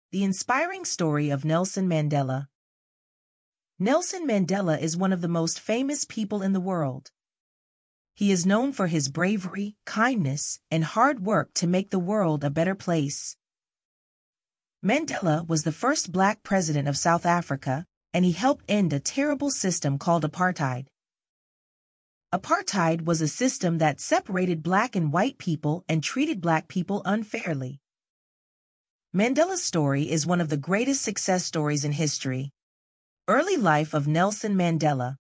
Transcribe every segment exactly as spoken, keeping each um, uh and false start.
The inspiring story of Nelson Mandela. Nelson Mandela is one of the most famous people in the world. He is known for his bravery, kindness, and hard work to make the world a better place. Mandela was the first black president of South Africa, and he helped end a terrible system called apartheid. Apartheid was a system that separated black and white people and treated black people unfairly. Mandela's story is one of the greatest success stories in history. Early life of Nelson Mandela.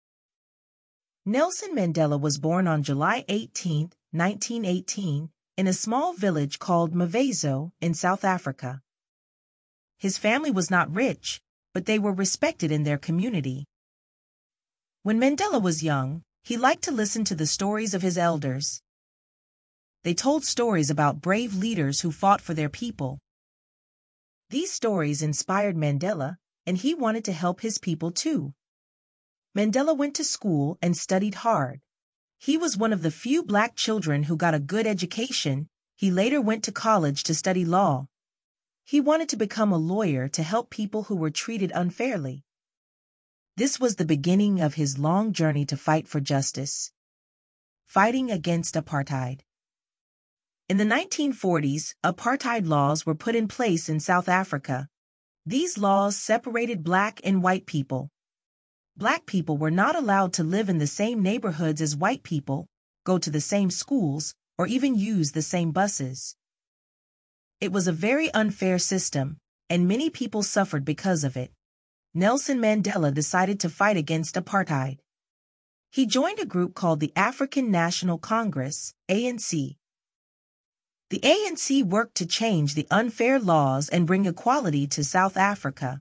Nelson Mandela was born on July eighteenth, nineteen eighteen, in a small village called Mavezo in South Africa. His family was not rich, but they were respected in their community. When Mandela was young, he liked to listen to the stories of his elders. They told stories about brave leaders who fought for their people. These stories inspired Mandela, and he wanted to help his people too. Mandela went to school and studied hard. He was one of the few black children who got a good education. He later went to college to study law. He wanted to become a lawyer to help people who were treated unfairly. This was the beginning of his long journey to fight for justice. Fighting against apartheid. In the nineteen forties, apartheid laws were put in place in South Africa. These laws separated black and white people. Black people were not allowed to live in the same neighborhoods as white people, go to the same schools, or even use the same buses. It was a very unfair system, and many people suffered because of it. Nelson Mandela decided to fight against apartheid. He joined a group called the African National Congress, A N C. The A N C worked to change the unfair laws and bring equality to South Africa.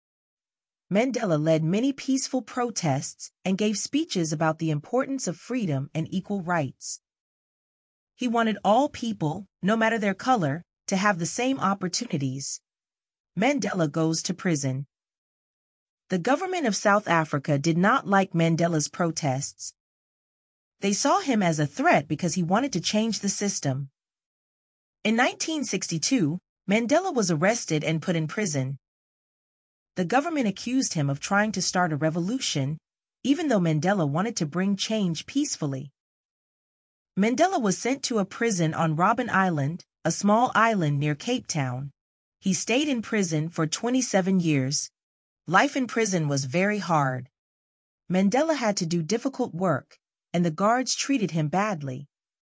Mandela led many peaceful protests and gave speeches about the importance of freedom and equal rights. He wanted all people, no matter their color, to have the same opportunities. Mandela goes to prison. The government of South Africa did not like Mandela's protests. They saw him as a threat because he wanted to change the system. In nineteen sixty-two, Mandela was arrested and put in prison. The government accused him of trying to start a revolution, even though Mandela wanted to bring change peacefully. Mandela was sent to a prison on Robben Island, a small island near Cape Town. He stayed in prison for twenty-seven years. Life in prison was very hard. Mandela had to do difficult work, and the guards treated him badly.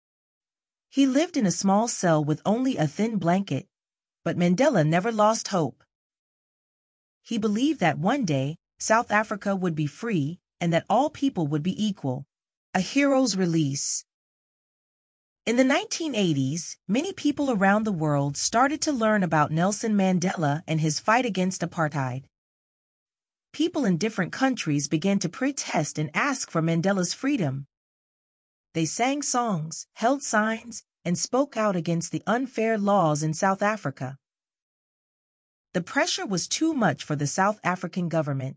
He lived in a small cell with only a thin blanket, but Mandela never lost hope. He believed that one day, South Africa would be free and that all people would be equal. A hero's release. In the nineteen eighties, many people around the world started to learn about Nelson Mandela and his fight against apartheid. People in different countries began to protest and ask for Mandela's freedom. They sang songs, held signs, and spoke out against the unfair laws in South Africa. The pressure was too much for the South African government.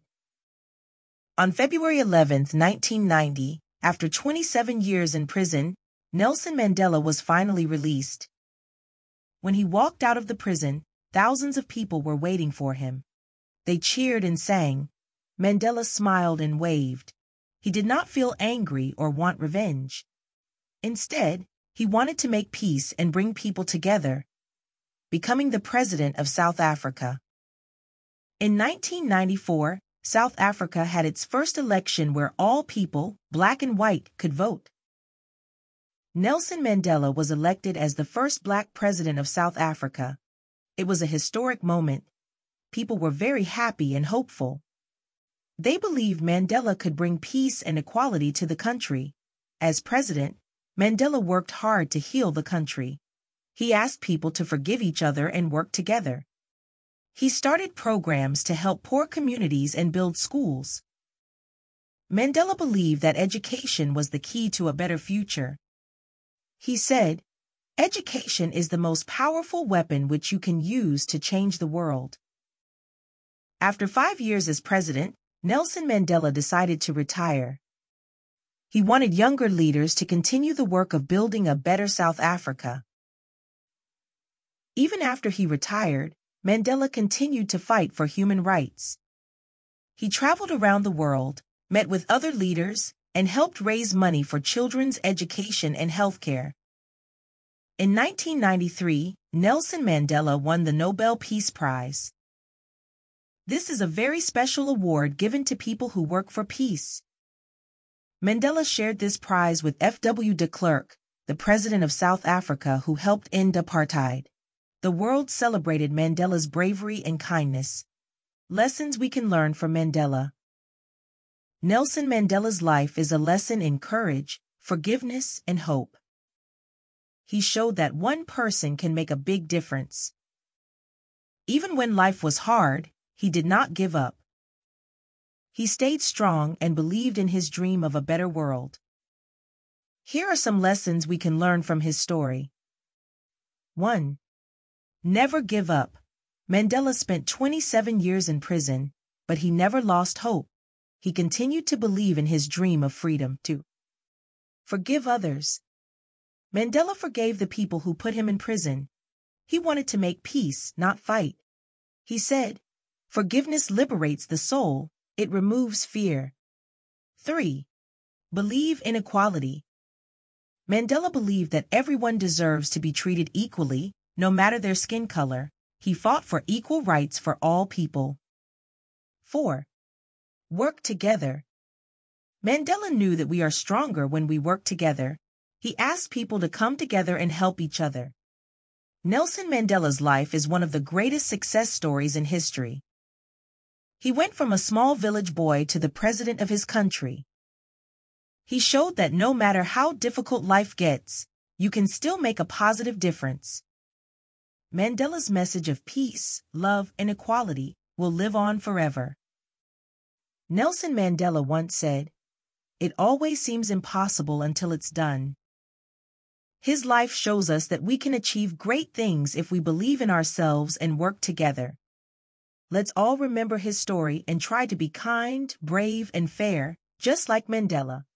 On February eleventh, nineteen ninety, after twenty-seven years in prison, Nelson Mandela was finally released. When he walked out of the prison, thousands of people were waiting for him. They cheered and sang. Mandela smiled and waved. He did not feel angry or want revenge. Instead, he wanted to make peace and bring people together, becoming the president of South Africa. In nineteen ninety-four, South Africa had its first election where all people, black and white, could vote. Nelson Mandela was elected as the first black president of South Africa. It was a historic moment. People were very happy and hopeful. They believed Mandela could bring peace and equality to the country. As president, Mandela worked hard to heal the country. He asked people to forgive each other and work together. He started programs to help poor communities and build schools. Mandela believed that education was the key to a better future. He said, "Education is the most powerful weapon which you can use to change the world." After five years as president, Nelson Mandela decided to retire. He wanted younger leaders to continue the work of building a better South Africa. Even after he retired, Mandela continued to fight for human rights. He traveled around the world, met with other leaders, and helped raise money for children's education and healthcare. In nineteen ninety-three, Nelson Mandela won the Nobel Peace Prize. This is a very special award given to people who work for peace. Mandela shared this prize with F W de Klerk, the president of South Africa who helped end apartheid. The world celebrated Mandela's bravery and kindness. Lessons we can learn from Mandela. Nelson Mandela's life is a lesson in courage, forgiveness, and hope. He showed that one person can make a big difference. Even when life was hard, he did not give up. He stayed strong and believed in his dream of a better world. Here are some lessons we can learn from his story. one. Never give up. Mandela spent twenty-seven years in prison, but he never lost hope. He continued to believe in his dream of freedom. two. Forgive others. Mandela forgave the people who put him in prison. He wanted to make peace, not fight. He said, "Forgiveness liberates the soul, it removes fear." three. Believe in equality. Mandela believed that everyone deserves to be treated equally, no matter their skin color. He fought for equal rights for all people. four. Work together. Mandela knew that we are stronger when we work together. He asked people to come together and help each other. Nelson Mandela's life is one of the greatest success stories in history. He went from a small village boy to the president of his country. He showed that no matter how difficult life gets, you can still make a positive difference. Mandela's message of peace, love, and equality will live on forever. Nelson Mandela once said, "It always seems impossible until it's done." His life shows us that we can achieve great things if we believe in ourselves and work together. Let's all remember his story and try to be kind, brave, and fair, just like Mandela.